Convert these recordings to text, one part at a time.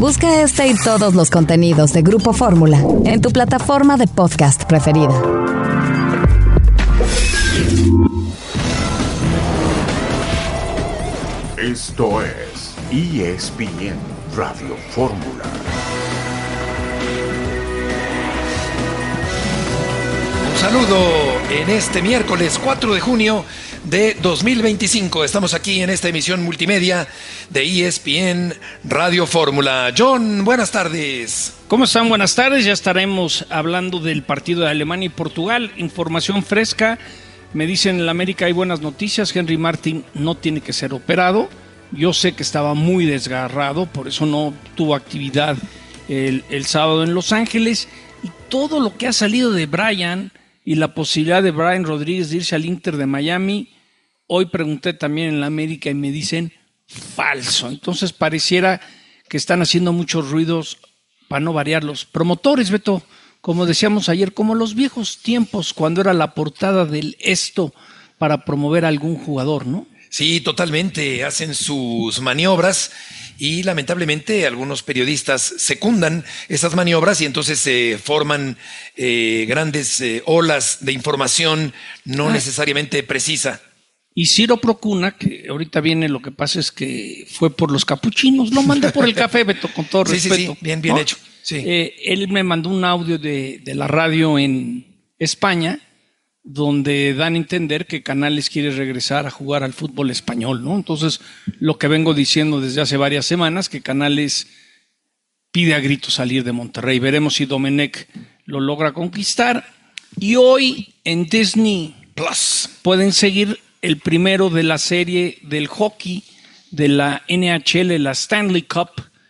Busca este y todos los contenidos de Grupo Fórmula en tu plataforma de podcast preferida. Esto es ESPN Radio Fórmula. Un saludo en este miércoles 4 de junio de 2025. Estamos aquí en esta emisión multimedia de ESPN Radio Fórmula. John, buenas tardes. ¿Cómo están? Buenas tardes. Ya estaremos hablando del partido de Alemania y Portugal. Información fresca. Me dicen en la América hay buenas noticias. Henry Martin no tiene que ser operado. Yo sé que estaba muy desgarrado, por eso no tuvo actividad el sábado en Los Ángeles. Y todo lo que ha salido de Brian y la posibilidad de Brian Rodríguez de irse al Inter de Miami, hoy pregunté también en la América y me dicen falso. Entonces pareciera que están haciendo muchos ruidos para no variar los promotores, Beto, como decíamos ayer, como los viejos tiempos cuando era la portada del Esto para promover a algún jugador, ¿no? Sí, totalmente, hacen sus maniobras y lamentablemente algunos periodistas secundan esas maniobras y entonces se forman grandes olas de información no necesariamente precisa. Y Ciro Procuna, que ahorita viene, lo que pasa es que fue por los capuchinos, lo mandé por el café, Beto, con todo respeto. Sí, bien ¿no? hecho. Sí. Él me mandó un audio de la radio en España, donde dan a entender que Canales quiere regresar a jugar al fútbol español, ¿no? Entonces, lo que vengo diciendo desde hace varias semanas, que Canales pide a gritos salir de Monterrey. Veremos si Domenech lo logra conquistar. Y hoy en Disney Plus pueden seguir el primero de la serie del hockey de la NHL, la Stanley Cup,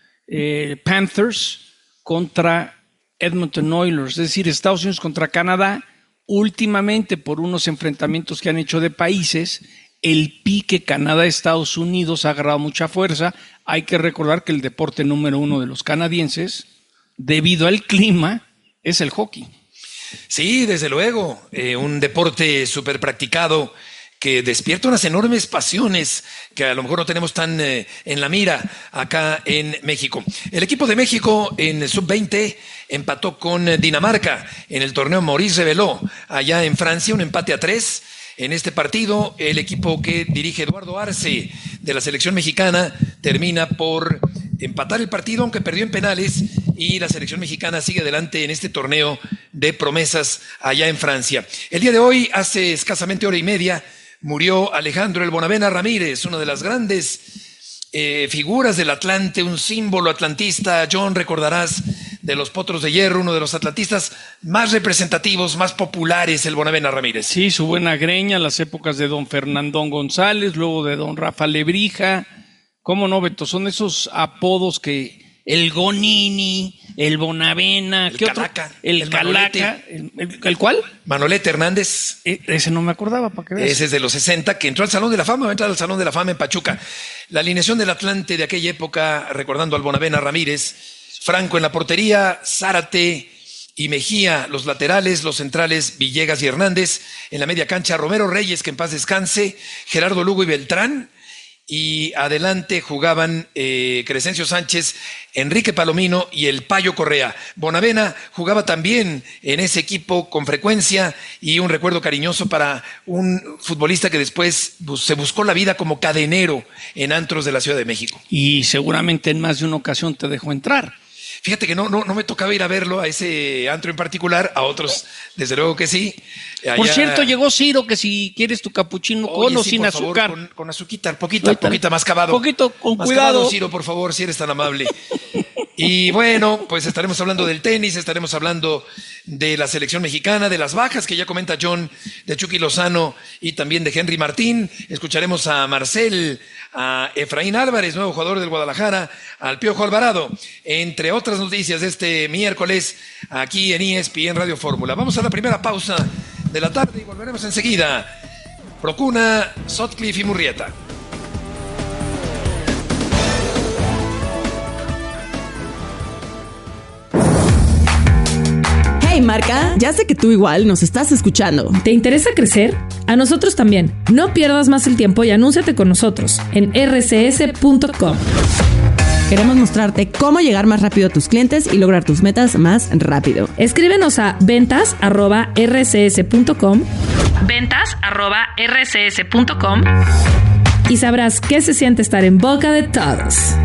Panthers contra Edmonton Oilers, es decir, Estados Unidos contra Canadá. Últimamente, por unos enfrentamientos que han hecho de países, el pique Canadá-Estados Unidos ha agarrado mucha fuerza. Hay que recordar que el deporte número uno de los canadienses, debido al clima, es el hockey. Sí, desde luego, un deporte súper practicado que despierta unas enormes pasiones que a lo mejor no tenemos tan en la mira acá en México. El equipo de México en sub-20 empató con Dinamarca en el torneo Maurice Reveló, allá en Francia, un empate a 3. En este partido, el equipo que dirige Eduardo Arce de la selección mexicana termina por empatar el partido, aunque perdió en penales, y la selección mexicana sigue adelante en este torneo de promesas allá en Francia. El día de hoy, hace escasamente hora y media, murió Alejandro El Bonavena Ramírez, una de las grandes figuras del Atlante, un símbolo atlantista. John, recordarás de los Potros de Hierro, uno de los atlantistas más representativos, más populares, el Bonavena Ramírez. Sí, su buena greña, las épocas de don Fernandón González, luego de don Rafa Lebrija. ¿Cómo no, Beto? Son esos apodos que el Gonini, el Bonavena, el ¿qué Calaca, otro? El Calaca, ¿el cuál? Manolete Hernández. Ese no me acordaba, para que veas. Ese es de los 60, que entró al Salón de la Fama, va a entrar al Salón de la Fama en Pachuca. La alineación del Atlante de aquella época, recordando al Bonavena Ramírez: Franco en la portería, Zárate y Mejía, los laterales, los centrales, Villegas y Hernández. En la media cancha, Romero Reyes, que en paz descanse, Gerardo Lugo y Beltrán. Y adelante jugaban Crescencio Sánchez, Enrique Palomino y el Payo Correa. Bonavena jugaba también en ese equipo con frecuencia, y un recuerdo cariñoso para un futbolista que después se buscó la vida como cadenero en antros de la Ciudad de México. Y seguramente en más de una ocasión te dejó entrar. Fíjate que no me tocaba ir a verlo, a ese antro en particular, a otros desde luego que sí. Allá... Por cierto, llegó Ciro, que si quieres tu capuchino con o sí, sin azúcar. Favor, con azuquita, poquita más cavado. Poquito, con más cuidado. Cavado, Ciro, por favor, si eres tan amable. Y bueno, pues estaremos hablando del tenis, estaremos hablando de la selección mexicana, de las bajas que ya comenta John, de Chucky Lozano y también de Henry Martín. Escucharemos a Marcel, a Efraín Álvarez, nuevo jugador del Guadalajara, al Piojo Alvarado, entre otras noticias de este miércoles aquí en ESPN Radio Fórmula. Vamos a la primera pausa de la tarde y volveremos enseguida. Procuna, Sotcliffe y Murrieta. Hey Marca, ya sé que tú igual nos estás escuchando. ¿Te interesa crecer? A nosotros también. No pierdas más el tiempo y anúnciate con nosotros en rcs.com. Queremos mostrarte cómo llegar más rápido a tus clientes y lograr tus metas más rápido. Escríbenos a ventas@rcs.com, ventas@rcs.com, y sabrás qué se siente estar en boca de todos.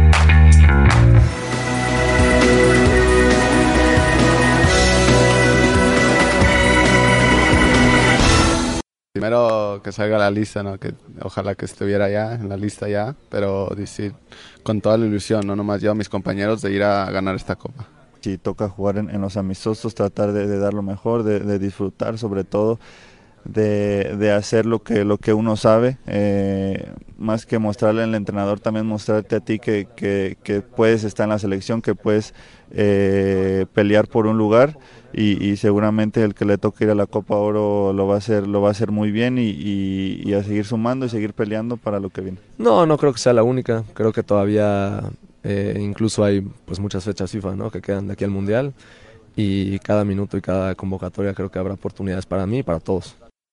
Primero que salga la lista, ¿no? Que ojalá que estuviera ya en la lista ya, pero decir con toda la ilusión, no nomás yo, mis compañeros, de ir a ganar esta copa. Si toca jugar en los amistosos, tratar de dar lo mejor, de disfrutar sobre todo, de hacer lo que uno sabe, más que mostrarle al entrenador, también mostrarte a ti que puedes estar en la selección, que puedes pelear por un lugar. Y seguramente el que le toque ir a la Copa Oro lo va a hacer muy bien y a seguir sumando y seguir peleando para lo que viene. No creo que sea la única. Creo que todavía incluso hay pues muchas fechas FIFA, ¿no? Que quedan de aquí al Mundial, y cada minuto y cada convocatoria creo que habrá oportunidades para mí y para todos.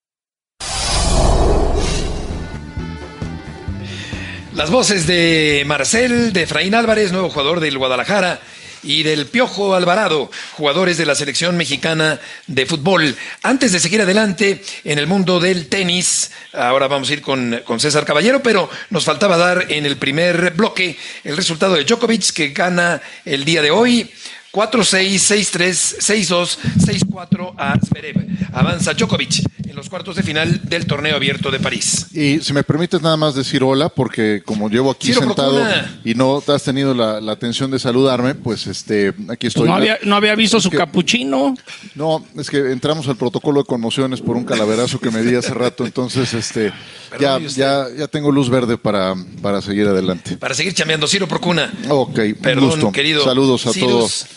Las voces de Marcel, de Efraín Álvarez, nuevo jugador del Guadalajara, y del Piojo Alvarado, jugadores de la selección mexicana de fútbol. Antes de seguir adelante en el mundo del tenis, ahora vamos a ir con César Caballero, pero nos faltaba dar en el primer bloque el resultado de Djokovic, que gana el día de hoy 4-6, 6-3, 6-2, 6-4 a Zverev. Avanza Djokovic en los cuartos de final del torneo abierto de París. Y si me permites nada más decir hola, porque como llevo aquí Ciro sentado Procuna, y no te has tenido la atención de saludarme, pues aquí estoy. No había visto su capuchino. No, es que entramos al protocolo de conmociones por un calaverazo que me di hace rato, entonces ya tengo luz verde para seguir adelante. Para seguir chambeando, Ciro Procuna. Ok, Perdón, un gusto. querido. Saludos a Cirus. todos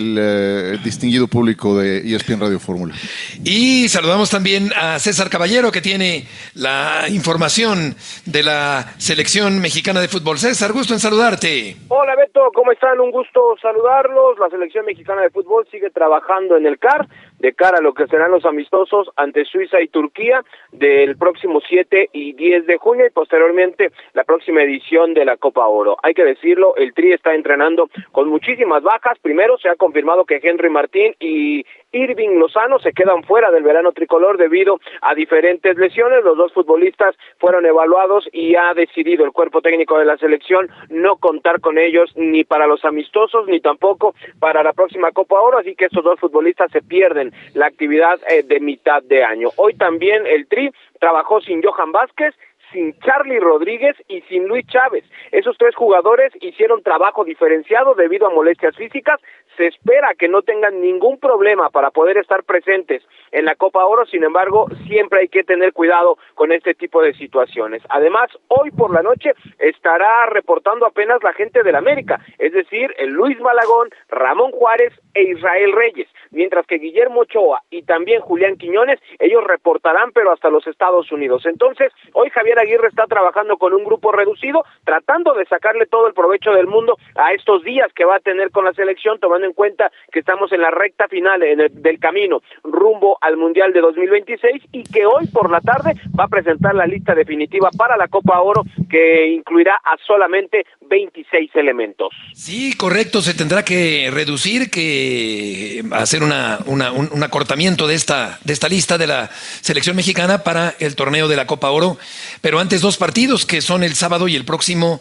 el distinguido público de ESPN Radio Fórmula. Y saludamos también a César Caballero, que tiene la información de la selección mexicana de fútbol. César, gusto en saludarte. Hola Beto, ¿cómo están? Un gusto saludarlos. La selección mexicana de fútbol sigue trabajando en el CAR de cara a lo que serán los amistosos ante Suiza y Turquía del próximo 7 y 10 de junio y posteriormente la próxima edición de la Copa Oro. Hay que decirlo, el Tri está entrenando con muchísimas bajas. Primero se ha confirmado que Henry Martín y Irving Lozano se quedan fuera del verano tricolor debido a diferentes lesiones. Los dos futbolistas fueron evaluados y ha decidido el cuerpo técnico de la selección no contar con ellos ni para los amistosos ni tampoco para la próxima Copa Oro, así que estos dos futbolistas se pierden la actividad de mitad de año. Hoy también el Tri trabajó sin Johan Vázquez, sin Charly Rodríguez y sin Luis Chávez. Esos tres jugadores hicieron trabajo diferenciado debido a molestias físicas. Se espera que no tengan ningún problema para poder estar presentes en la Copa Oro, sin embargo, siempre hay que tener cuidado con este tipo de situaciones. Además, hoy por la noche estará reportando apenas la gente del América, es decir, el Luis Malagón, Ramón Juárez e Israel Reyes, mientras que Guillermo Ochoa y también Julián Quiñones, ellos reportarán, pero hasta los Estados Unidos. Entonces, hoy Javier Aguirre está trabajando con un grupo reducido, tratando de sacarle todo el provecho del mundo a estos días que va a tener con la selección, tomando en cuenta que estamos en la recta final del camino rumbo al Mundial de 2026 y que hoy por la tarde va a presentar la lista definitiva para la Copa Oro, que incluirá a solamente 26 elementos. Sí, correcto, se tendrá que reducir, que hacer un acortamiento de esta lista de la selección mexicana para el torneo de la Copa Oro, pero antes dos partidos que son el sábado y el próximo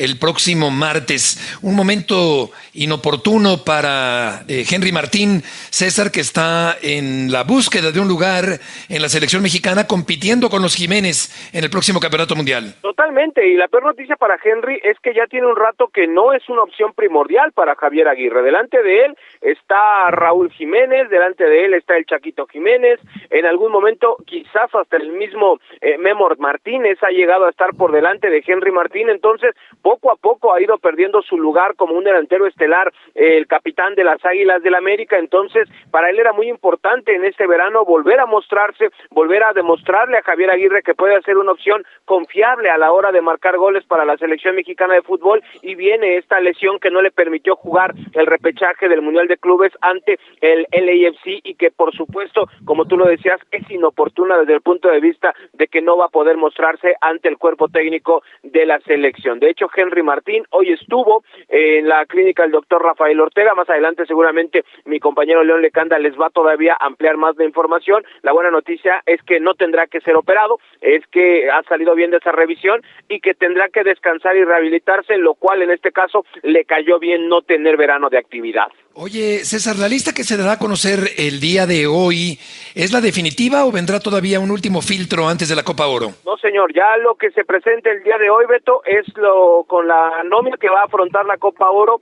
martes. Un momento inoportuno para Henry Martín, César, que está en la búsqueda de un lugar en la selección mexicana compitiendo con los Jiménez en el próximo Campeonato Mundial. Totalmente, y la peor noticia para Henry es que ya tiene un rato que no es una opción primordial para Javier Aguirre. Delante de él está Raúl Jiménez, delante de él está el Chaquito Jiménez, en algún momento quizás hasta el mismo Memo Martínez ha llegado a estar por delante de Henry Martín, entonces poco a poco ha ido perdiendo su lugar como un delantero estelar, el capitán de las Águilas del América. Entonces para él era muy importante en este verano volver a mostrarse, volver a demostrarle a Javier Aguirre que puede ser una opción confiable a la hora de marcar goles para la selección mexicana de fútbol, y viene esta lesión que no le permitió jugar el repechaje del Mundial de Clubes ante el LAFC y que por supuesto, como tú lo decías, es inoportuna desde el punto de vista de que no va a poder mostrarse ante el cuerpo técnico de la selección. De hecho, Henry Martín hoy estuvo en la clínica del doctor Rafael Ortega. Más adelante seguramente mi compañero León Lecanda les va todavía a ampliar más de información. La buena noticia es que no tendrá que ser operado, es que ha salido bien de esa revisión y que tendrá que descansar y rehabilitarse, lo cual en este caso le cayó bien no tener verano de actividad. Oye, César, la lista que se dará a conocer el día de hoy, ¿es la definitiva o vendrá todavía un último filtro antes de la Copa Oro? No, señor, ya lo que se presenta el día de hoy, Beto, es con la nómina que va a afrontar la Copa Oro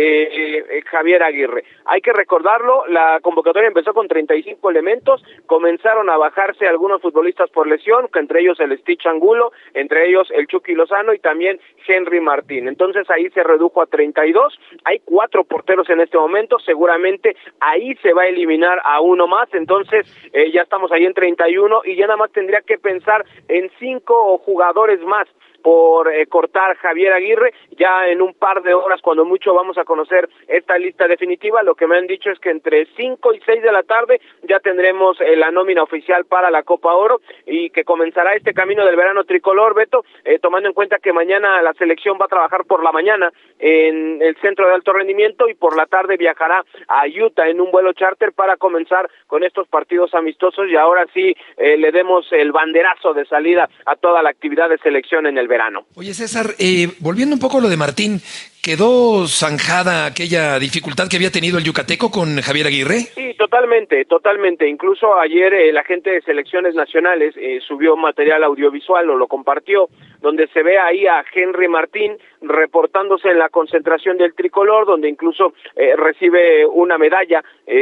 Javier Aguirre. Hay que recordarlo, la convocatoria empezó con 35 elementos, comenzaron a bajarse algunos futbolistas por lesión, entre ellos el Stitch Angulo, entre ellos el Chucky Lozano y también Henry Martín. Entonces ahí se redujo a 32, hay 4 porteros en este momento, seguramente ahí se va a eliminar a uno más, entonces ya estamos ahí en 31 y ya nada más tendría que pensar en 5 jugadores más por cortar Javier Aguirre. Ya en un par de horas, cuando mucho, vamos a conocer esta lista definitiva. Lo que me han dicho es que entre 5 y 6 de la tarde ya tendremos la nómina oficial para la Copa Oro y que comenzará este camino del verano tricolor, Beto, tomando en cuenta que mañana la selección va a trabajar por la mañana en el centro de alto rendimiento y por la tarde viajará a Utah en un vuelo charter para comenzar con estos partidos amistosos y ahora sí le demos el banderazo de salida a toda la actividad de selección en el verano. Oye, César, volviendo un poco a lo de Martín, ¿quedó zanjada aquella dificultad que había tenido el yucateco con Javier Aguirre? Sí, totalmente. Incluso ayer el agente de selecciones nacionales subió material audiovisual o lo compartió, donde se ve ahí a Henry Martín reportándose en la concentración del tricolor, donde incluso recibe una medalla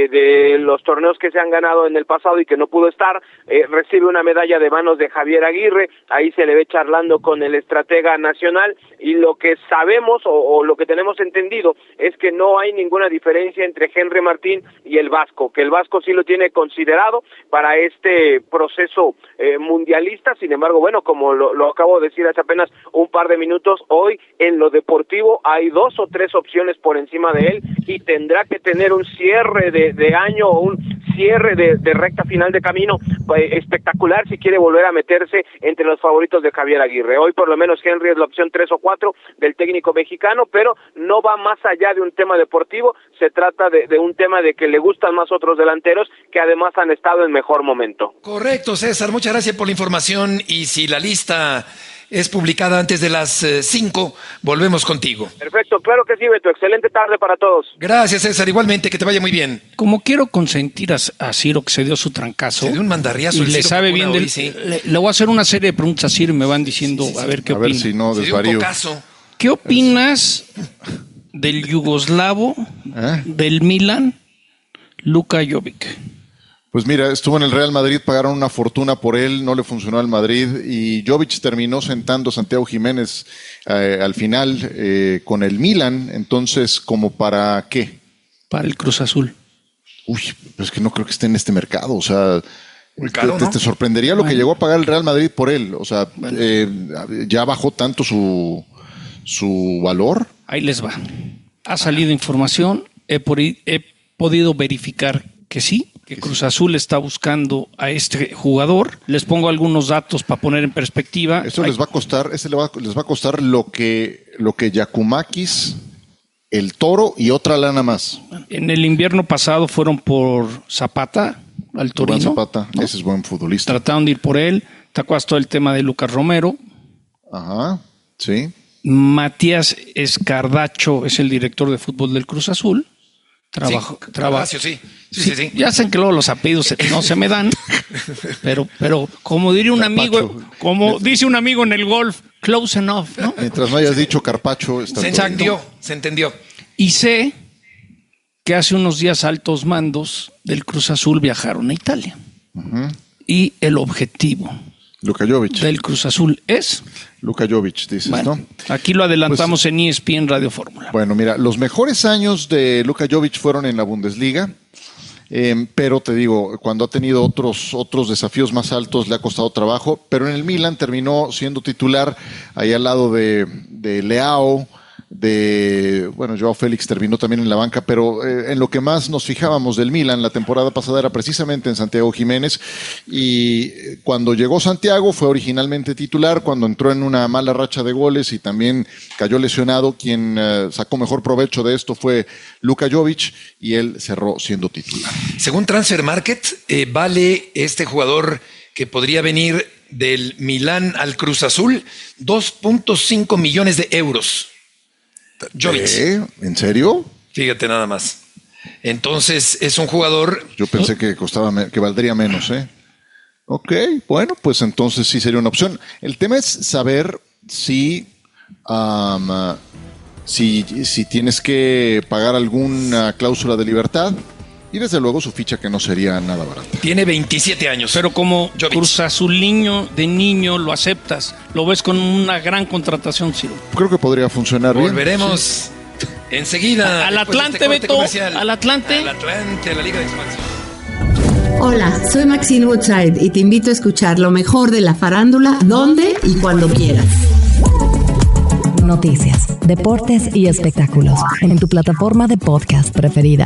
de los torneos que se han ganado en el pasado y que no pudo estar, recibe una medalla de manos de Javier Aguirre, ahí se le ve charlando con el estratega nacional y lo que sabemos o lo que tenemos entendido es que no hay ninguna diferencia entre Henry Martín y el Vasco, que el Vasco sí lo tiene considerado para este proceso mundialista. Sin embargo, bueno, como lo acabo de decir hace apenas un par de minutos, hoy en lo deportivo hay 2 o 3 opciones por encima de él y tendrá que tener un cierre de año o un cierre de recta final de camino espectacular si quiere volver a meterse entre los favoritos de Javier Aguirre. Hoy por lo menos Henry es la opción 3 o 4 del técnico mexicano, pero no va más allá de un tema deportivo, se trata de un tema de que le gustan más otros delanteros que además han estado en mejor momento. Correcto, César, muchas gracias por la información y si la lista es publicada antes de las 5, volvemos contigo. Perfecto, claro que sí, Beto, excelente tarde para todos. Gracias, César, igualmente, que te vaya muy bien. Como quiero consentir a Ciro, que se dio su trancazo. Se dio un mandarriazo. Y le sabe bien del, sí. le voy a hacer una serie de preguntas a Ciro y me van diciendo a ver qué opina. A ver si no desvarío. ¿Qué opinas del yugoslavo, del Milan, Luka Jovic? Pues mira, estuvo en el Real Madrid, pagaron una fortuna por él, no le funcionó al Madrid y Jovic terminó sentando a Santiago Jiménez al final con el Milan, entonces, ¿como para qué? Para el Cruz Azul. Uy, pues que no creo que esté en este mercado, o sea, muy caro, te sorprendería lo que llegó a pagar el Real Madrid por él, o sea, ya bajó tanto su valor. Ahí les va. Ha salido información, he podido verificar que sí, que Cruz Azul está buscando a este jugador. Les pongo algunos datos para poner en perspectiva. Eso les va a costar lo que Giacomakis, el Toro y otra lana más. En el invierno pasado fueron por Zapata al Torino. Zapata, ¿no? Ese es buen futbolista. Trataron de ir por él. ¿Te acuerdas todo el tema de Lucas Romero? Ajá, sí. Matías Escardacho es el director de fútbol del Cruz Azul. Sí. Ya saben que luego los apellidos no se me dan, pero como diría un amigo, como dice un amigo en el golf, close enough, ¿no? Mientras no hayas dicho Carpacho, está se entendió. Y sé que hace unos días altos mandos del Cruz Azul viajaron a Italia. Y el objetivo Luka Jovic del Cruz Azul es Luka Jovic, dices, bueno, ¿no? Aquí lo adelantamos en ESPN Radio Fórmula. Bueno, mira, los mejores años de Luka Jovic fueron en la Bundesliga, pero te digo, cuando ha tenido otros desafíos más altos le ha costado trabajo, pero en el Milan terminó siendo titular ahí al lado de Leao, bueno, Joao Félix terminó también en la banca, pero en lo que más nos fijábamos del Milan la temporada pasada era precisamente en Santiago Jiménez, y cuando llegó Santiago fue originalmente titular. Cuando entró en una mala racha de goles y también cayó lesionado, quien sacó mejor provecho de esto fue Luka Jovic, y él cerró siendo titular. Según Transfer Market, vale este jugador que podría venir del Milán al Cruz Azul 2.5 millones de euros. Jovic. ¿En serio? Fíjate nada más. Entonces es un jugador. Yo pensé que que valdría menos, Ok, bueno, pues entonces sí sería una opción. El tema es saber si tienes que pagar alguna cláusula de libertad, y desde luego su ficha, que no sería nada barata. Tiene 27 años. Pero como Jovic. Cruz Azuliño de niño lo aceptas, lo ves con una gran contratación, Ciro. Creo que podría funcionar bien. Volveremos enseguida. Al Atlante, Beto. Al Atlante. Al Atlante, a la Liga de Expansión. Hola, soy Maxine Woodside y te invito a escuchar lo mejor de la farándula, donde y cuando quieras. Noticias, deportes y espectáculos en tu plataforma de podcast preferida.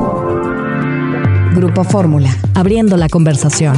Grupo Fórmula, abriendo la conversación.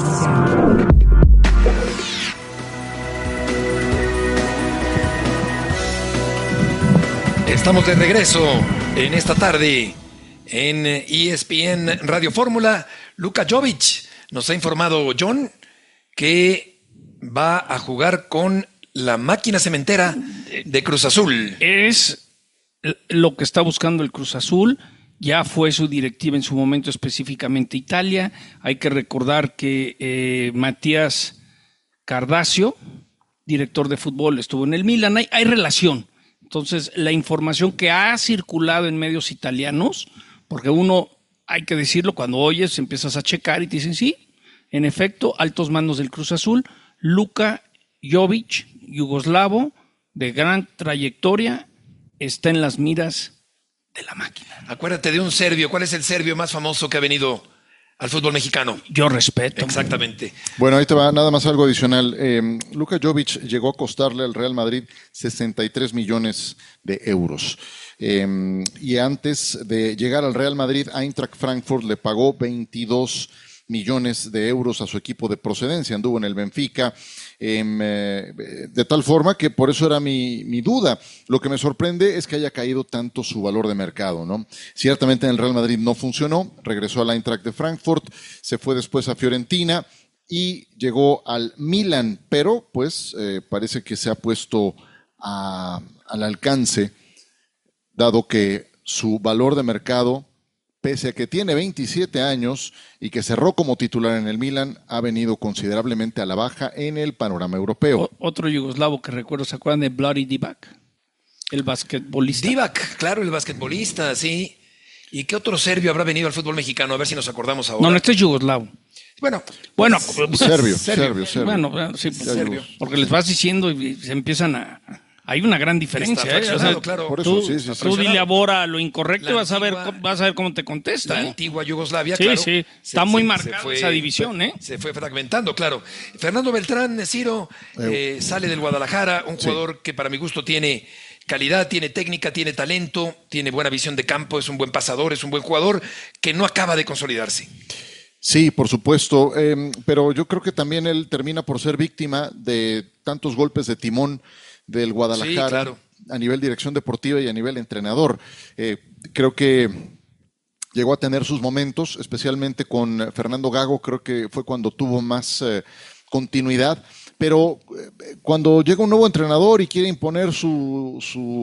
Estamos de regreso en esta tarde en ESPN Radio Fórmula. Luka Jovic nos ha informado, John, que va a jugar con la máquina cementera de Cruz Azul. Es lo que está buscando el Cruz Azul. Ya fue su directiva en su momento, específicamente Italia. Hay que recordar que Matías Cardasio, director de fútbol, estuvo en el Milan. Hay relación. Entonces, la información que ha circulado en medios italianos, porque uno, hay que decirlo, cuando oyes, empiezas a checar y te dicen, sí, en efecto, altos mandos del Cruz Azul, Luka Jovic, yugoslavo, de gran trayectoria, está en las miras de la máquina. Acuérdate de un serbio. ¿Cuál es el serbio más famoso que ha venido al fútbol mexicano? Yo respeto. Exactamente. Bueno, ahí te va nada más algo adicional. Luka Jovic llegó a costarle al Real Madrid 63 millones de euros. Y antes de llegar al Real Madrid, Eintracht Frankfurt le pagó 22 millones de euros a su equipo de procedencia. Anduvo en el Benfica, de tal forma que por eso era mi duda. Lo que me sorprende es que haya caído tanto su valor de mercado, ¿no? Ciertamente en el Real Madrid no funcionó, regresó al Eintracht de Frankfurt, se fue después a Fiorentina y llegó al Milan, pero pues parece que se ha puesto al alcance, dado que su valor de mercado, pese a que tiene 27 años y que cerró como titular en el Milan, ha venido considerablemente a la baja en el panorama europeo. Otro yugoslavo que recuerdo, ¿se acuerdan de Bloody Divac? El basquetbolista. Divac, claro, el basquetbolista, sí. ¿Y qué otro serbio habrá venido al fútbol mexicano? A ver si nos acordamos ahora. No, este es yugoslavo. Bueno, serbio. Bueno, sí, serbio. Porque les vas diciendo y se empiezan a... Hay una gran diferencia. O sea, claro. Por eso, tú dile a Bora lo incorrecto y vas a ver cómo te contesta. La antigua Yugoslavia, sí, claro. Sí, está muy marcada esa división. Se fue fragmentando, claro. Fernando Beltrán, Ciro, sale del Guadalajara, un jugador que para mi gusto tiene calidad, tiene técnica, tiene talento, tiene buena visión de campo, es un buen pasador, es un buen jugador que no acaba de consolidarse. Sí, por supuesto, pero yo creo que también él termina por ser víctima de tantos golpes de timón del Guadalajara, sí, claro, a nivel dirección deportiva y a nivel entrenador. Creo que llegó a tener sus momentos, especialmente con Fernando Gago, creo que fue cuando tuvo más continuidad, pero cuando llega un nuevo entrenador y quiere imponer su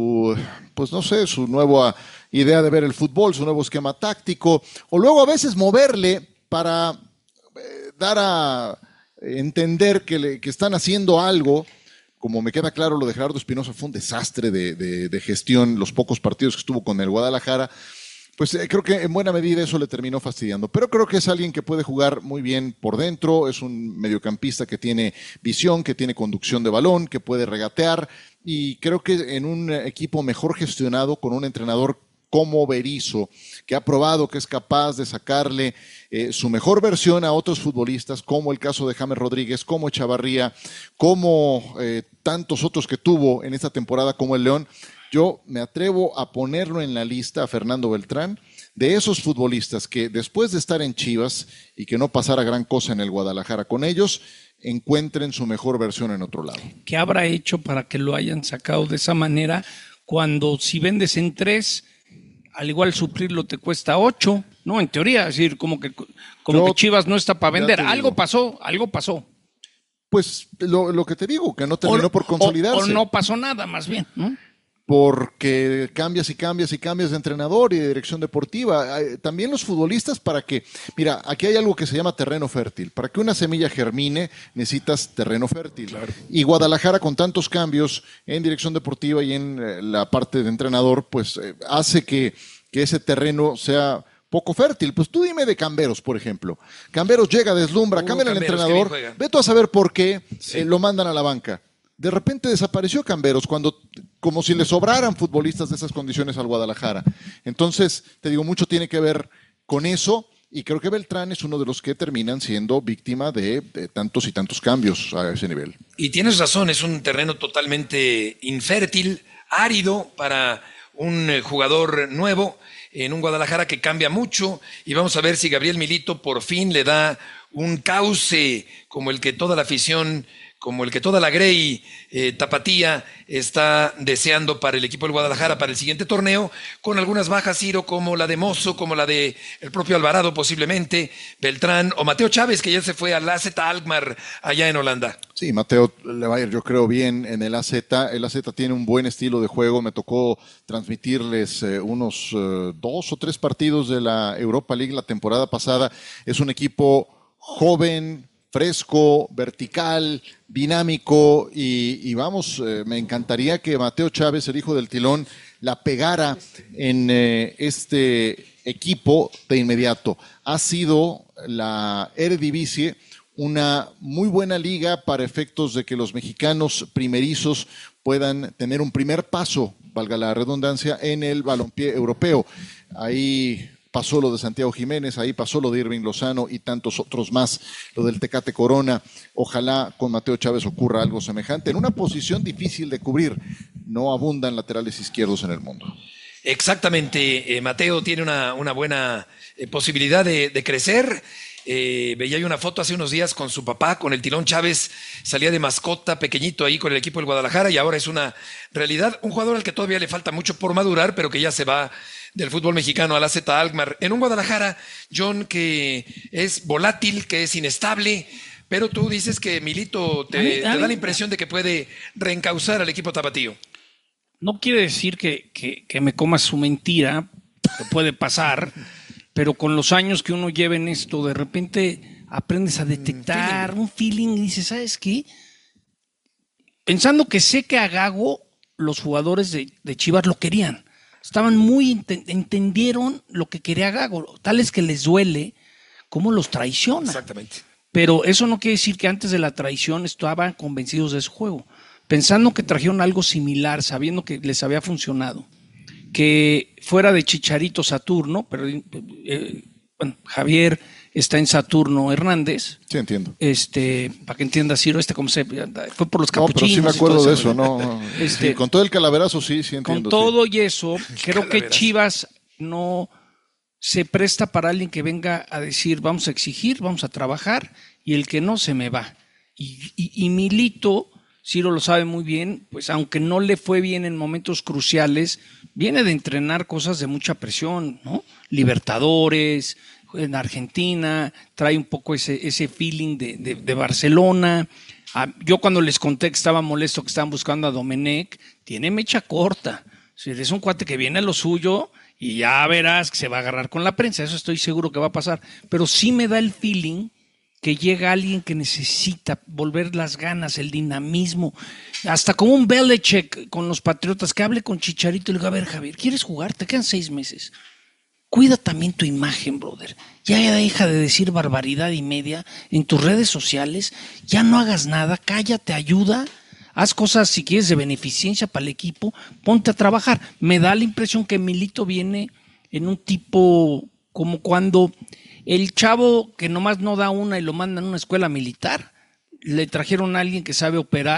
nueva idea de ver el fútbol, su nuevo esquema táctico, o luego a veces moverle para dar a entender que están haciendo algo. Como me queda claro, lo de Gerardo Espinosa fue un desastre de gestión, los pocos partidos que estuvo con el Guadalajara, pues creo que en buena medida eso le terminó fastidiando. Pero creo que es alguien que puede jugar muy bien por dentro, es un mediocampista que tiene visión, que tiene conducción de balón, que puede regatear, y creo que en un equipo mejor gestionado, con un entrenador como Berizzo, que ha probado que es capaz de sacarle su mejor versión a otros futbolistas, como el caso de James Rodríguez, como Echavarría, como tantos otros que tuvo en esta temporada como el León, Yo me atrevo a ponerlo en la lista a Fernando Beltrán de esos futbolistas que después de estar en Chivas y que no pasara gran cosa en el Guadalajara con ellos, encuentren su mejor versión en otro lado. ¿Qué habrá hecho para que lo hayan sacado de esa manera cuando si vendes en 3, al igual suplirlo te cuesta 8? No, en teoría, es decir, como que Chivas no está para vender. Algo pasó. Pues lo que te digo, que no terminó por consolidarse. O no pasó nada, más bien, ¿no? Porque cambias de entrenador y de dirección deportiva. También los futbolistas mira, aquí hay algo que se llama terreno fértil. Para que una semilla germine necesitas terreno fértil. Claro. Y Guadalajara con tantos cambios en dirección deportiva y en la parte de entrenador, pues hace que ese terreno sea poco fértil. Pues tú dime de Camberos, por ejemplo. Camberos llega, deslumbra, cambia el entrenador. Ve tú a saber por qué lo mandan a la banca. De repente desapareció Camberos, como si le sobraran futbolistas de esas condiciones al Guadalajara. Entonces, te digo, mucho tiene que ver con eso, y creo que Beltrán es uno de los que terminan siendo víctima de tantos y tantos cambios a ese nivel. Y tienes razón, es un terreno totalmente infértil, árido para un jugador nuevo en un Guadalajara que cambia mucho, y vamos a ver si Gabriel Milito por fin le da un cauce como el que toda la afición, como el que toda la Grey tapatía está deseando para el equipo del Guadalajara para el siguiente torneo, con algunas bajas, Ciro, como la de Mozo, como la de el propio Alvarado posiblemente, Beltrán o Mateo Chávez, que ya se fue al AZ Alkmaar allá en Holanda. Sí, Mateo le va a ir, yo creo, bien en el AZ. El AZ tiene un buen estilo de juego. Me tocó transmitirles unos 2 o 3 partidos de la Europa League la temporada pasada. Es un equipo joven, fresco, vertical, dinámico y vamos, me encantaría que Mateo Chávez, el hijo del Tilón, la pegara en este equipo de inmediato. Ha sido la Eredivisie una muy buena liga para efectos de que los mexicanos primerizos puedan tener un primer paso, valga la redundancia, en el balompié europeo. Ahí pasó lo de Santiago Jiménez, ahí pasó lo de Irving Lozano y tantos otros más, lo del Tecate Corona. Ojalá con Mateo Chávez ocurra algo semejante en una posición difícil de cubrir. No abundan laterales izquierdos en el mundo. Exactamente, Mateo tiene una buena posibilidad de crecer. Veía yo una foto hace unos días con su papá, con el Tilón Chávez, salía de mascota pequeñito ahí con el equipo del Guadalajara y ahora es una realidad, un jugador al que todavía le falta mucho por madurar, pero que ya se va del fútbol mexicano al AZ Alkmaar, en un Guadalajara, John, que es volátil, que es inestable, pero tú dices que Milito te da la impresión de que puede reencauzar al equipo tapatío. No quiere decir que me comas su mentira, que puede pasar, pero con los años que uno lleva en esto, de repente aprendes a detectar un feeling y dices, ¿sabes qué? Pensando que sé que a Gago los jugadores de Chivas lo querían. Estaban entendieron lo que quería Gago, tal es que les duele cómo los traiciona. Exactamente. Pero eso no quiere decir que antes de la traición estaban convencidos de su juego, pensando que trajeron algo similar, sabiendo que les había funcionado, que fuera de Chicharito Saturno, pero bueno, Javier está en Saturno Hernández. Sí, entiendo. Para que entiendas, Ciro, como se fue por los capuchinos. No, pero sí me acuerdo de eso, ¿no? Sí, con todo el calaverazo, sí entiendo. Con todo y eso, creo que Chivas no se presta para alguien que venga a decir, vamos a exigir, vamos a trabajar, y el que no se me va. Y Milito, Ciro lo sabe muy bien, pues aunque no le fue bien en momentos cruciales, viene de entrenar cosas de mucha presión, ¿no? Libertadores, en Argentina, trae un poco ese feeling de Barcelona. Yo cuando les conté que estaba molesto que estaban buscando a Domenech, tiene mecha corta. Es un cuate que viene a lo suyo y ya verás que se va a agarrar con la prensa, eso estoy seguro que va a pasar. Pero sí me da el feeling que llega alguien que necesita volver las ganas, el dinamismo, hasta como un Belichick con los Patriotas, que hable con Chicharito y le diga, a ver, Javier, ¿quieres jugar? Te quedan 6 meses. Cuida también tu imagen, brother. Ya deja de decir barbaridad y media en tus redes sociales. Ya no hagas nada, cállate, ayuda. Haz cosas, si quieres, de beneficencia para el equipo. Ponte a trabajar. Me da la impresión que Milito viene en un tipo como cuando el chavo que nomás no da una y lo mandan a una escuela militar, le trajeron a alguien que sabe operar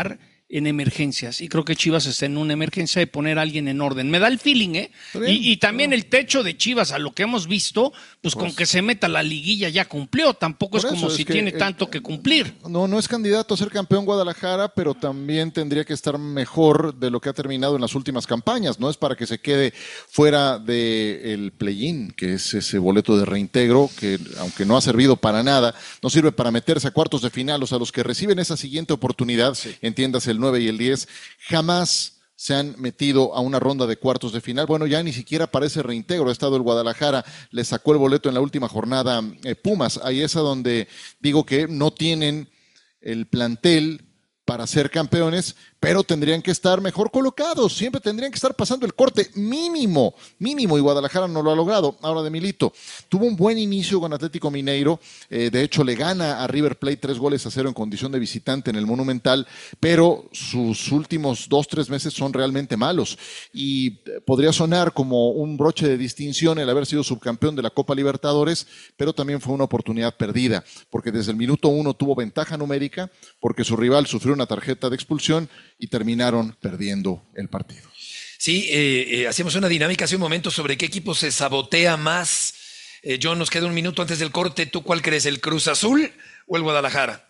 en emergencias, y creo que Chivas está en una emergencia de poner a alguien en orden. Me da el feeling, y también el techo de Chivas, a lo que hemos visto, pues con que se meta la liguilla ya cumplió, tampoco es como si tiene tanto que cumplir. No es candidato a ser campeón Guadalajara, pero también tendría que estar mejor de lo que ha terminado en las últimas campañas, no es para que se quede fuera del play-in, que es ese boleto de reintegro, que aunque no ha servido para nada, no sirve para meterse a cuartos de final, o sea, los que reciben esa siguiente oportunidad, entiéndase el 9 y el 10, jamás se han metido a una ronda de cuartos de final. Bueno, ya ni siquiera para ese reintegro ha estado el Guadalajara, le sacó el boleto en la última jornada Pumas. Ahí es a donde digo que no tienen el plantel para ser campeones, pero tendrían que estar mejor colocados, siempre tendrían que estar pasando el corte mínimo, y Guadalajara no lo ha logrado. Ahora de Milito, tuvo un buen inicio con Atlético Mineiro, de hecho le gana a River Plate 3-0 en condición de visitante en el Monumental, pero sus últimos 2-3 meses son realmente malos, y podría sonar como un broche de distinción el haber sido subcampeón de la Copa Libertadores, pero también fue una oportunidad perdida, porque desde el minuto 1 tuvo ventaja numérica, porque su rival sufrió una tarjeta de expulsión, y terminaron perdiendo el partido. Sí, hacíamos una dinámica hace un momento sobre qué equipo se sabotea más. John, nos queda un minuto antes del corte. ¿Tú cuál crees, el Cruz Azul o el Guadalajara?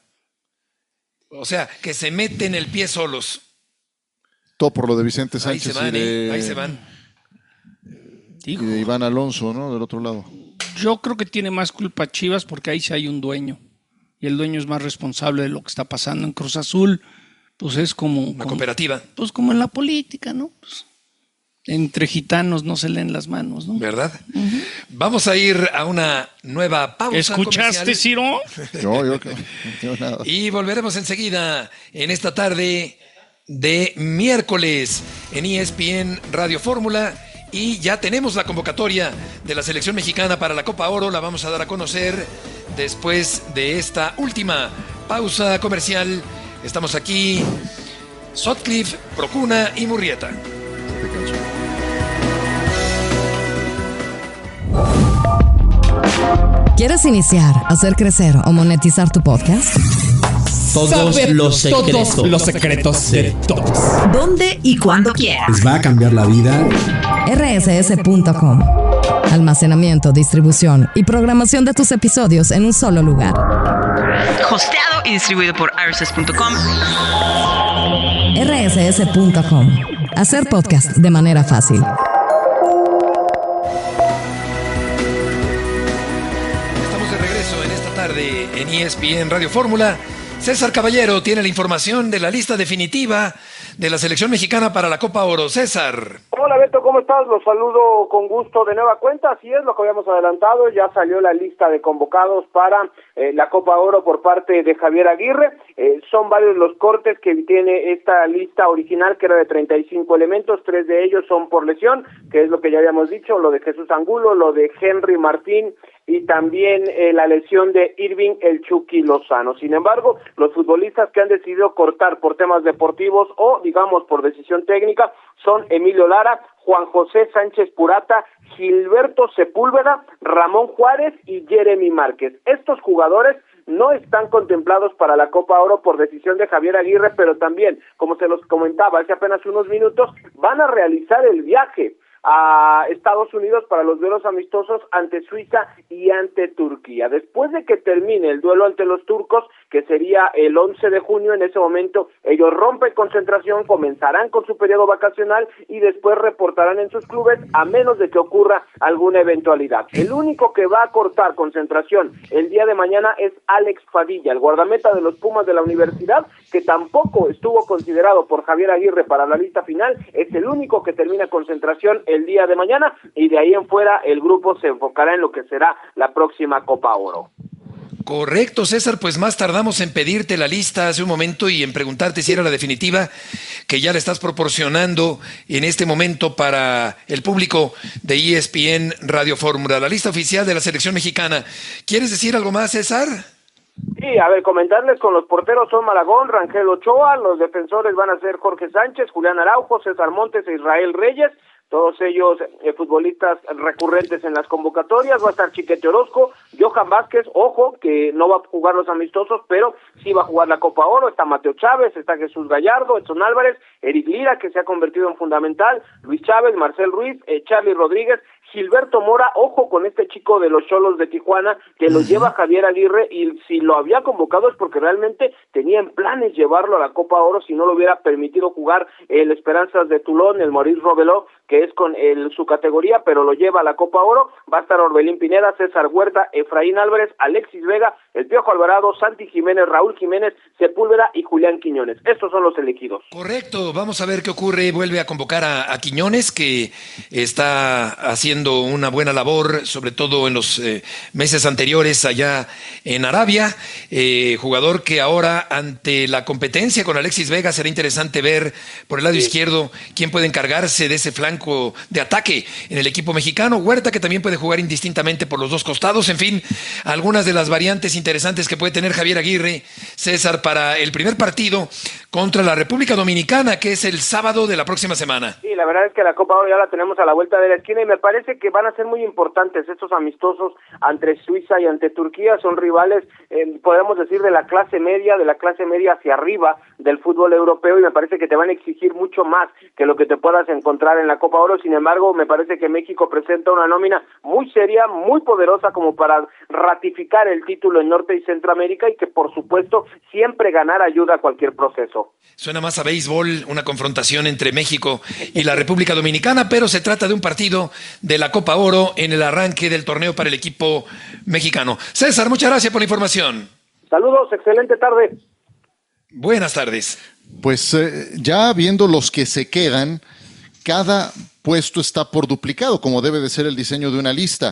O sea, que se meten el pie solos. Todo por lo de Vicente Sánchez. Ahí se van. Y de Iván Alonso, ¿no? Del otro lado. Yo creo que tiene más culpa Chivas porque ahí sí hay un dueño. Y el dueño es más responsable de lo que está pasando en Cruz Azul. Pues es como... Una cooperativa. Pues como en la política, ¿no? Pues, entre gitanos no se leen las manos, ¿no? ¿Verdad? Uh-huh. Vamos a ir a una nueva pausa. ¿Escuchaste, Ciro? Yo nada. Y volveremos enseguida en esta tarde de miércoles en ESPN Radio Fórmula. Y ya tenemos la convocatoria de la selección mexicana para la Copa Oro. La vamos a dar a conocer después de esta última pausa comercial. Estamos aquí, Sutcliffe, Procuna y Murrieta. ¿Quieres iniciar, hacer crecer o monetizar tu podcast? Todos los secretos de todos. ¿Dónde y cuándo quieras? Les va a cambiar la vida. rss.com. Almacenamiento, distribución y programación de tus episodios en un solo lugar. Hosteado y distribuido por rss.com. rss.com. Hacer podcast de manera fácil. Estamos de regreso en esta tarde en ESPN Radio Fórmula. César Caballero tiene la información de la lista definitiva de la selección mexicana para la Copa Oro. César. Hola Beto, ¿cómo estás? Los saludo con gusto de nueva cuenta. Así es lo que habíamos adelantado, ya salió la lista de convocados para la Copa Oro por parte de Javier Aguirre. Son varios los cortes que tiene esta lista original, que era de 35 elementos, 3 de ellos son por lesión, que es lo que ya habíamos dicho, lo de Jesús Angulo, lo de Henry Martín y también la lesión de Irving El Chucky Lozano. Sin embargo, los futbolistas que han decidido cortar por temas deportivos o, digamos, por decisión técnica, son Emilio Lara, Juan José Sánchez Purata, Gilberto Sepúlveda, Ramón Juárez y Jeremy Márquez. Estos jugadores no están contemplados para la Copa Oro por decisión de Javier Aguirre, pero también, como se los comentaba hace apenas unos minutos, van a realizar el viaje a Estados Unidos para los duelos amistosos ante Suiza y ante Turquía. Después de que termine el duelo ante los turcos, que sería el 11 de junio, en ese momento ellos rompen concentración, comenzarán con su periodo vacacional y después reportarán en sus clubes, a menos de que ocurra alguna eventualidad. El único que va a cortar concentración el día de mañana es Alex Padilla, el guardameta de los Pumas de la Universidad, que tampoco estuvo considerado por Javier Aguirre para la lista final. Es el único que termina concentración el día de mañana, y de ahí en fuera el grupo se enfocará en lo que será la próxima Copa Oro. Correcto, César, pues más tardamos en pedirte la lista hace un momento y en preguntarte si era la definitiva, que ya le estás proporcionando en este momento para el público de ESPN Radio Fórmula, la lista oficial de la selección mexicana. ¿Quieres decir algo más, César? Sí, a ver, comentarles, con los porteros son Malagón, Rangel Ochoa, los defensores van a ser Jorge Sánchez, Julián Araujo, César Montes e Israel Reyes, todos ellos futbolistas recurrentes en las convocatorias. Va a estar Chiquete Orozco, Johan Vázquez, ojo, que no va a jugar los amistosos, pero sí va a jugar la Copa Oro. Está Mateo Chávez, está Jesús Gallardo, Edson Álvarez, Eric Lira, que se ha convertido en fundamental, Luis Chávez, Marcel Ruiz, Charly Rodríguez, Gilberto Mora, ojo con este chico de los Xolos de Tijuana, que lo lleva Javier Aguirre, y si lo había convocado es porque realmente tenía en planes llevarlo a la Copa Oro, si no lo hubiera permitido jugar el Esperanzas de Toulon, el Maurice Robelot, que es con su categoría, pero lo lleva a la Copa Oro. Va a estar Orbelín Pineda, César Huerta, Efraín Álvarez, Alexis Vega, el Piojo Alvarado, Santi Jiménez, Raúl Jiménez, Sepúlveda y Julián Quiñones. Estos son los elegidos. Correcto, vamos a ver qué ocurre. Vuelve a convocar a Quiñones, que está haciendo una buena labor, sobre todo en los meses anteriores allá en Arabia. Jugador que ahora, ante la competencia con Alexis Vega, será interesante ver por el lado izquierdo quién puede encargarse de ese flanco de ataque en el equipo mexicano. Huerta, que también puede jugar indistintamente por los dos costados. En fin, algunas de las variantes interesantes que puede tener Javier Aguirre, César, para el primer partido contra la República Dominicana, que es el sábado de la próxima semana. Sí, la verdad es que la Copa Oro ya la tenemos a la vuelta de la esquina, y me parece que van a ser muy importantes estos amistosos ante Suiza y ante Turquía. Son rivales, podemos decir, de la clase media hacia arriba del fútbol europeo, y me parece que te van a exigir mucho más que lo que te puedas encontrar en la Copa Oro. Sin embargo, me parece que México presenta una nómina muy seria, muy poderosa, como para ratificar el título en Norte y Centroamérica, y que por supuesto siempre ganar ayuda a cualquier proceso. Suena más a béisbol, una confrontación entre México y la República Dominicana, pero se trata de un partido de la Copa Oro en el arranque del torneo para el equipo mexicano. César, muchas gracias por la información. Saludos, excelente tarde. Buenas tardes. Pues ya viendo los que se quedan, cada puesto está por duplicado, como debe de ser el diseño de una lista.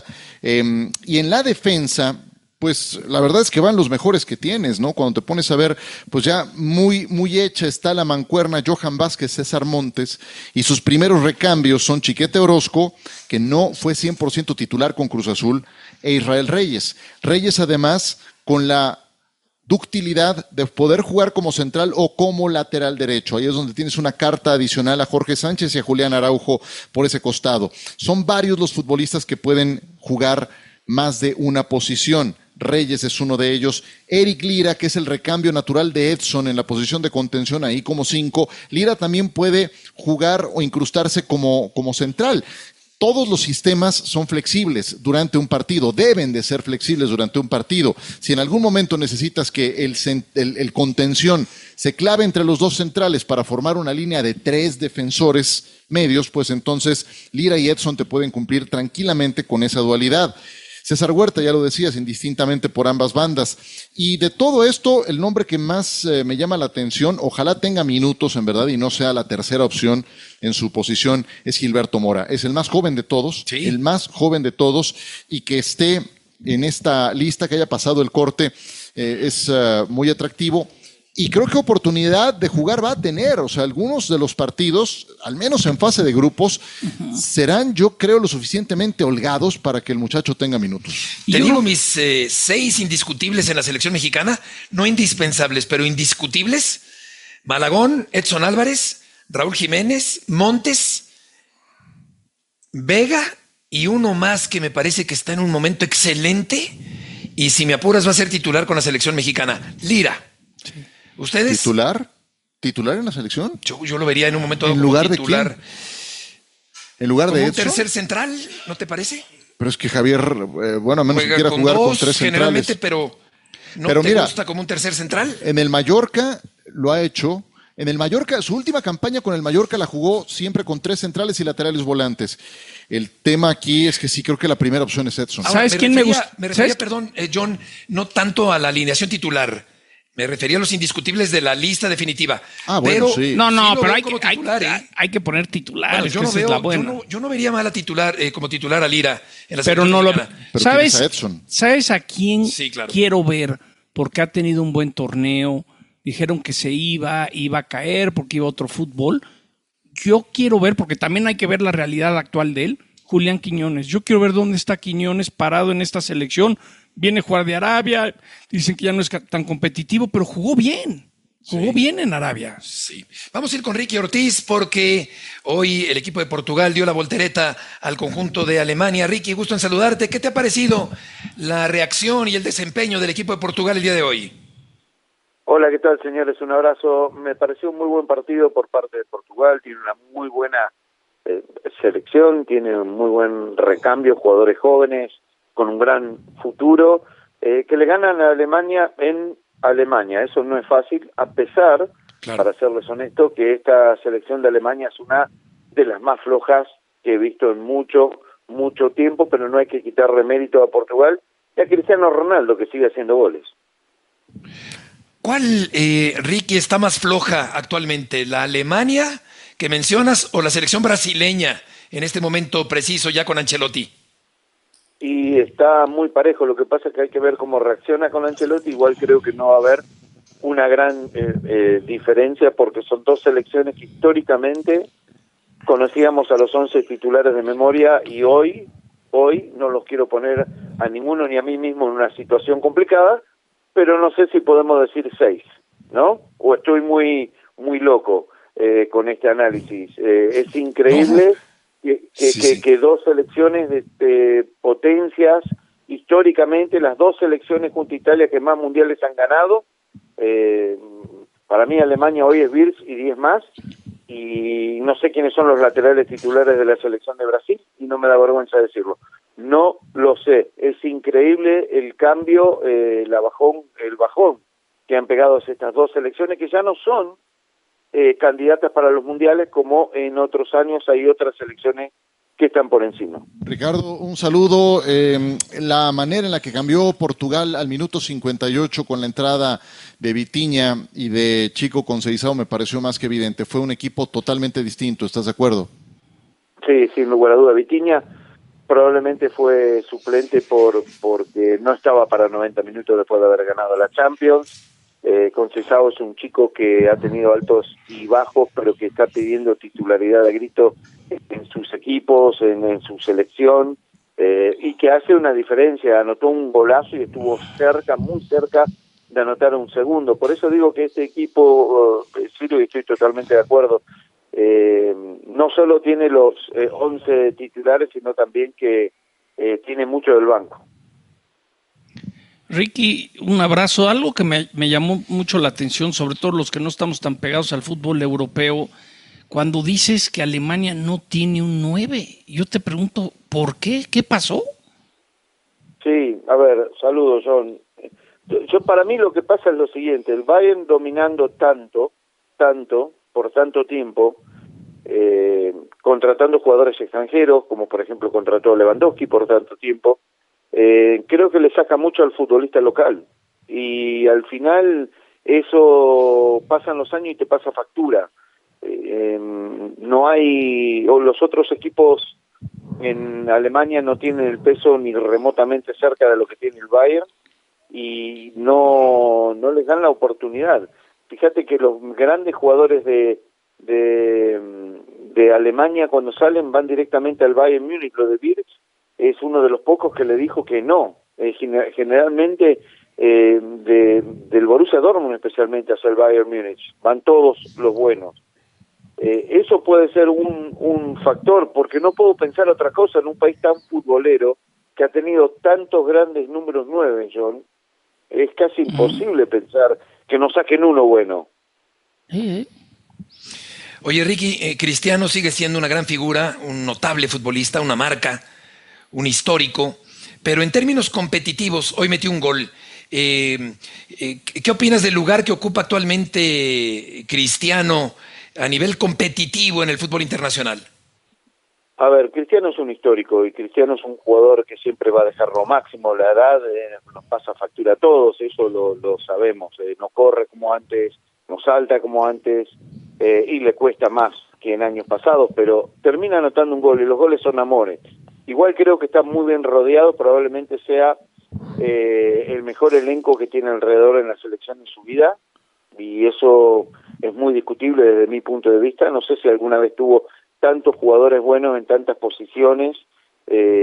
Y en la defensa, pues la verdad es que van los mejores que tienes, ¿no? Cuando te pones a ver, pues ya muy hecha está la mancuerna Johan Vázquez, César Montes, y sus primeros recambios son Chiquete Orozco, que no fue 100% titular con Cruz Azul, e Israel Reyes. Reyes, además, con la ductilidad de poder jugar como central o como lateral derecho. Ahí es donde tienes una carta adicional a Jorge Sánchez y a Julián Araujo por ese costado. Son varios los futbolistas que pueden jugar más de una posición. Reyes es uno de ellos. Eric Lira, que es el recambio natural de Edson en la posición de contención, ahí como 5. Lira también puede jugar o incrustarse como central. Todos los sistemas son flexibles durante un partido, deben de ser flexibles durante un partido. Si en algún momento necesitas que el contención se clave entre los dos centrales para formar una línea de 3 defensores medios, pues entonces Lira y Edson te pueden cumplir tranquilamente con esa dualidad. César Huerta, ya lo decías, indistintamente por ambas bandas. Y de todo esto, el nombre que más me llama la atención, ojalá tenga minutos en verdad y no sea la tercera opción en su posición, es Gilberto Mora. Es el más joven de todos, sí, el más joven de todos, y que esté en esta lista, que haya pasado el corte, es muy atractivo. Y creo que oportunidad de jugar va a tener. O sea, algunos de los partidos, al menos en fase de grupos, serán, yo creo, lo suficientemente holgados para que el muchacho tenga minutos. Te digo mis 6 indiscutibles en la selección mexicana, no indispensables, pero indiscutibles: Malagón, Edson Álvarez, Raúl Jiménez, Montes, Vega, y uno más que me parece que está en un momento excelente, y si me apuras va a ser titular con la selección mexicana, Lira. Sí. ¿Ustedes? ¿Titular en la selección? Yo lo vería en un momento ¿En lugar titular. de quién? ¿En lugar de Edson? Un tercer central, ¿no te parece? Pero es que Javier, bueno, a menos que quiera jugar con 3 generalmente, centrales. pero ¿no te gusta como un tercer central? En el Mallorca lo ha hecho. En el Mallorca, su última campaña con el Mallorca la jugó siempre con 3 centrales y laterales volantes. El tema aquí es que sí creo que la primera opción es Edson. Ahora, ¿sabes quién me gusta? Me refería, perdón, John, no tanto a la alineación titular. Me refería a los indiscutibles de la lista definitiva. Ah, bueno, pero, sí. No, sí pero hay que poner titulares. Bueno, yo no vería mal a titular, como titular a Lira en la selección mexicana. Pero ¿Sabes a quién claro, quiero ver? Porque ha tenido un buen torneo. Dijeron que se iba a caer porque iba a otro fútbol. Yo quiero ver, porque también hay que ver la realidad actual de él, Julián Quiñones. Yo quiero ver dónde está Quiñones parado en esta selección. Viene a jugar de Arabia, dicen que ya no es tan competitivo, pero jugó bien. Jugó bien en Arabia. Sí. Vamos a ir con Ricky Ortiz porque hoy el equipo de Portugal dio la voltereta al conjunto de Alemania. Ricky, gusto en saludarte. ¿Qué te ha parecido la reacción y el desempeño del equipo de Portugal el día de hoy? Hola, ¿qué tal, señores? Un abrazo. Me pareció un muy buen partido por parte de Portugal. Tiene una muy buena selección, tiene un muy buen recambio, jugadores jóvenes con un gran futuro, que le ganan a Alemania en Alemania. Eso no es fácil, a pesar, para serles honesto, que esta selección de Alemania es una de las más flojas que he visto en mucho tiempo, pero no hay que quitarle mérito a Portugal y a Cristiano Ronaldo, que sigue haciendo goles. ¿Cuál, Ricky, está más floja actualmente? ¿La Alemania que mencionas o la selección brasileña en este momento preciso ya con Ancelotti? Y está muy parejo, lo que pasa es que hay que ver cómo reacciona con Ancelotti. Igual creo que no va a haber una gran diferencia, porque son dos selecciones que históricamente conocíamos a los 11 titulares de memoria, y hoy no los quiero poner a ninguno ni a mí mismo en una situación complicada, pero no sé si podemos decir 6, ¿no? O estoy muy loco con este análisis. Es increíble que dos selecciones de potencias, históricamente, las dos selecciones junto a Italia que más mundiales han ganado. Para mí Alemania hoy es Wirtz y 10 más, y no sé quiénes son los laterales titulares de la selección de Brasil, y no me da vergüenza decirlo. No lo sé. Es increíble el cambio, el bajón que han pegado estas dos selecciones, que ya no son candidatas para los mundiales como en otros años. Hay otras selecciones que están por encima. Ricardo, un saludo. La manera en la que cambió Portugal al minuto 58 con la entrada de Vitinha y de Chico Conceição me pareció más que evidente. Fue un equipo totalmente distinto, ¿estás de acuerdo? Sí, sin lugar a duda. Vitinha probablemente fue suplente porque no estaba para 90 minutos después de haber ganado la Champions. Conceição es un chico que ha tenido altos y bajos, pero que está pidiendo titularidad a grito en sus equipos, en su selección, y que hace una diferencia. Anotó un golazo y estuvo muy cerca de anotar un segundo. Por eso digo que este equipo, Ciro, y estoy totalmente de acuerdo, no solo tiene los 11 titulares, sino también que tiene mucho del banco. Ricky, un abrazo. Algo que me llamó mucho la atención, sobre todo los que no estamos tan pegados al fútbol europeo, cuando dices que Alemania no tiene un 9. Yo te pregunto, ¿por qué? ¿Qué pasó? Sí, a ver, saludos, John. Para mí lo que pasa es lo siguiente: el Bayern dominando tanto, por tanto tiempo, contratando jugadores extranjeros, como por ejemplo contrató a Lewandowski por tanto tiempo, creo que le saca mucho al futbolista local, y al final eso pasan los años y te pasa factura. No hay, o los otros equipos en Alemania no tienen el peso ni remotamente cerca de lo que tiene el Bayern, y no les dan la oportunidad. Fíjate que los grandes jugadores de Alemania, cuando salen, van directamente al Bayern Múnich. Lo de Wirtz es uno de los pocos que le dijo que no. Generalmente del Borussia Dortmund especialmente hacia el Bayern Múnich van todos los buenos. Eso puede ser un factor, porque no puedo pensar otra cosa en un país tan futbolero que ha tenido tantos grandes números 9, John. Es casi imposible pensar que nos saquen uno bueno. Oye, Ricky, Cristiano sigue siendo una gran figura, un notable futbolista, una marca, un histórico, pero en términos competitivos, hoy metió un gol. ¿Qué opinas del lugar que ocupa actualmente Cristiano a nivel competitivo en el fútbol internacional? A ver, Cristiano es un histórico, y Cristiano es un jugador que siempre va a dejar lo máximo. La edad nos pasa factura a todos, eso lo sabemos. No corre como antes, no salta como antes, y le cuesta más que en años pasados, pero termina anotando un gol, y los goles son amores. Igual creo que está muy bien rodeado, probablemente sea el mejor elenco que tiene alrededor en la selección en su vida, y eso es muy discutible desde mi punto de vista. No sé si alguna vez tuvo tantos jugadores buenos en tantas posiciones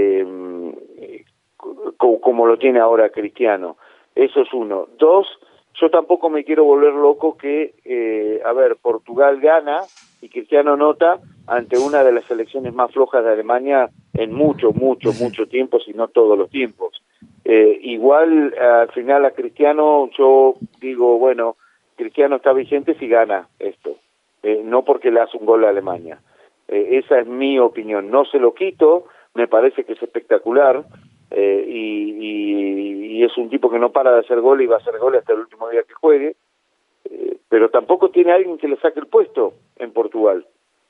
como lo tiene ahora Cristiano. Eso es uno. Dos, yo tampoco me quiero volver loco que, Portugal gana y Cristiano anota ante una de las selecciones más flojas de Alemania en mucho tiempo, si no todos los tiempos. Igual al final a Cristiano yo digo, bueno, Cristiano está vigente si gana esto, no porque le hace un gol a Alemania. Esa es mi opinión, no se lo quito, me parece que es espectacular, y es un tipo que no para de hacer gol y va a hacer gol hasta el último día que juegue, pero tampoco tiene alguien que le saque el puesto en Portugal.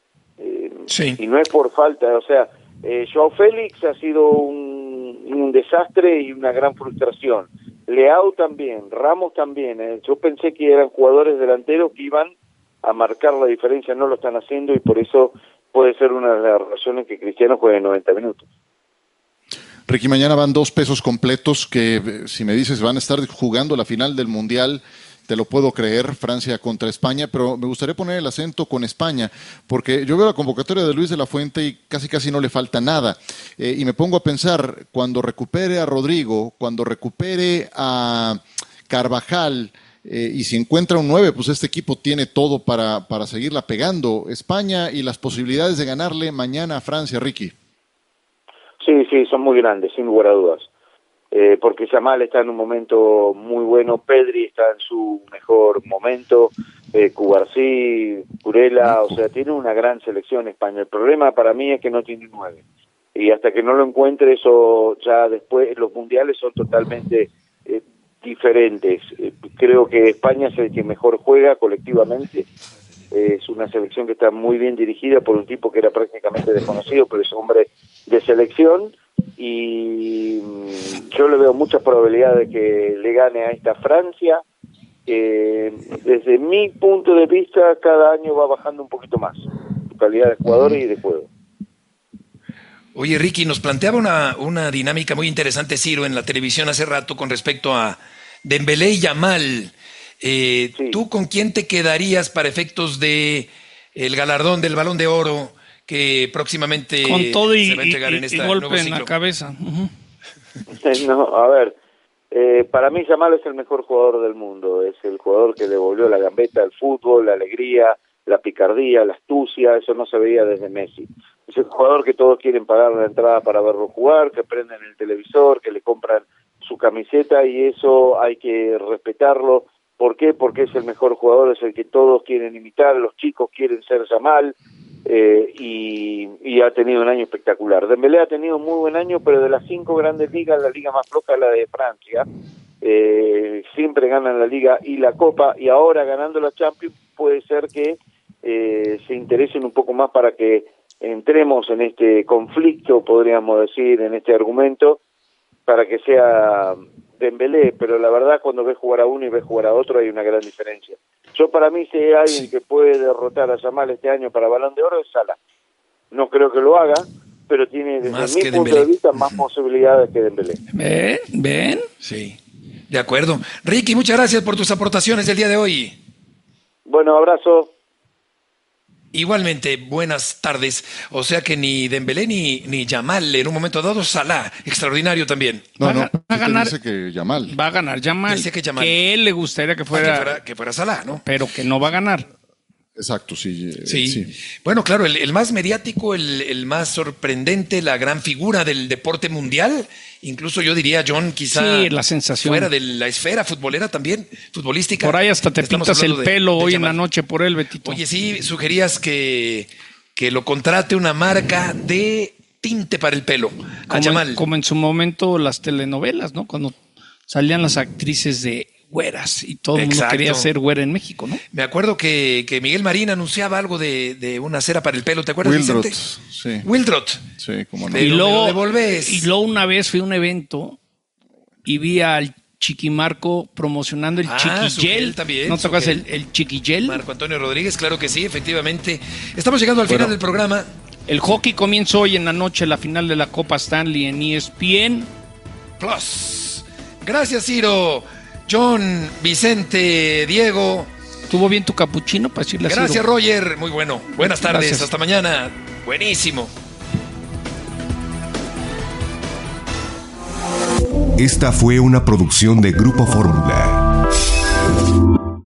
Y no es por falta, o sea, Joao Félix ha sido un desastre y una gran frustración. Leao también, Ramos también. Yo pensé que eran jugadores delanteros que iban a marcar la diferencia, no lo están haciendo, y por eso puede ser una de las razones que Cristiano juegue 90 minutos. Ricky, mañana van 2 pesos completos que, si me dices, van a estar jugando la final del Mundial, te lo puedo creer, Francia contra España, pero me gustaría poner el acento con España, porque yo veo la convocatoria de Luis de la Fuente y casi no le falta nada. Y me pongo a pensar, cuando recupere a Rodrigo, cuando recupere a Carvajal, y si encuentra un 9, pues este equipo tiene todo para seguirla pegando. España y las posibilidades de ganarle mañana a Francia, Ricky. Sí, son muy grandes, sin lugar a dudas. Porque Yamal está en un momento muy bueno, Pedri está en su mejor momento, Cubarsí, Curela, o sea, tiene una gran selección España. El problema para mí es que no tiene 9. Y hasta que no lo encuentre, eso ya después, los mundiales son totalmente diferentes. Creo que España es el que mejor juega colectivamente. Es una selección que está muy bien dirigida por un tipo que era prácticamente desconocido, pero es hombre de selección, y yo le veo muchas probabilidades de que le gane a esta Francia. Desde mi punto de vista, cada año va bajando un poquito más su calidad de jugadores y de juego. Oye, Ricky, nos planteaba una dinámica muy interesante Ciro en la televisión hace rato con respecto a Dembélé y Yamal. ¿Tú con quién te quedarías para efectos de el galardón del Balón de Oro que próximamente con todo se va a entregar en este golpe nuevo ciclo? En la cabeza? No, a ver, para mí Yamal es el mejor jugador del mundo. Es el jugador que devolvió la gambeta al fútbol, la alegría, la picardía, la astucia. Eso no se veía desde Messi. Es el jugador que todos quieren pagar la entrada para verlo jugar, que prenden el televisor, que le compran su camiseta, y eso hay que respetarlo. ¿Por qué? Porque es el mejor jugador, es el que todos quieren imitar, los chicos quieren ser Yamal, y ha tenido un año espectacular. Dembélé ha tenido un muy buen año, pero de las 5 grandes ligas, la liga más floja es la de Francia. Siempre ganan la Liga y la Copa, y ahora ganando la Champions puede ser que se interesen un poco más para que entremos en este conflicto, podríamos decir, en este argumento, para que sea Dembélé, pero la verdad cuando ves jugar a uno y ves jugar a otro hay una gran diferencia. Yo, para mí, si hay alguien que puede derrotar a Yamal este año para Balón de Oro, es Salah. No creo que lo haga, pero tiene, desde mi punto de vista, más posibilidades que Dembélé. ¿Ven? Sí, de acuerdo. Ricky, muchas gracias por tus aportaciones del día de hoy. Bueno, abrazo. Igualmente, buenas tardes. O sea que ni Dembélé ni Yamal, en un momento dado, Salah, extraordinario también. Va a ganar. Dice que Yamal. Va a ganar Yamal. Dice que Yamal. Que él le gustaría que fuera Salah, ¿no? Pero que no va a ganar. Exacto, sí. Bueno, claro, el más mediático, el más sorprendente, la gran figura del deporte mundial, incluso yo diría, John, quizá la sensación. Fuera de la esfera futbolera también, futbolística. Por ahí hasta te pintas el pelo hoy en la noche por él, Betito. Oye, sí, sugerías que lo contrate una marca de tinte para el pelo, a Yamal. Como en su momento las telenovelas, ¿no? Cuando salían las actrices de güeras y todo el mundo quería ser güera en México, ¿no? Me acuerdo que Miguel Marín anunciaba algo de una cera para el pelo, ¿te acuerdas, Wildrot, Vicente? sí. Wildrot. Sí, como no. Y luego una vez fui a un evento y vi al Chiquimarco promocionando el Chiquigel también. ¿No te acuerdas el Chiquigel? Marco Antonio Rodríguez, claro que sí, efectivamente. Estamos llegando al final del programa. El hockey comienza hoy en la noche, la final de la Copa Stanley en ESPN Plus. Gracias, Ciro. John, Vicente, Diego. ¿Estuvo bien tu capuchino para decirle así? Gracias, Roger. Muy bueno. Buenas tardes. Gracias. Hasta mañana. Buenísimo. Esta fue una producción de Grupo Fórmula.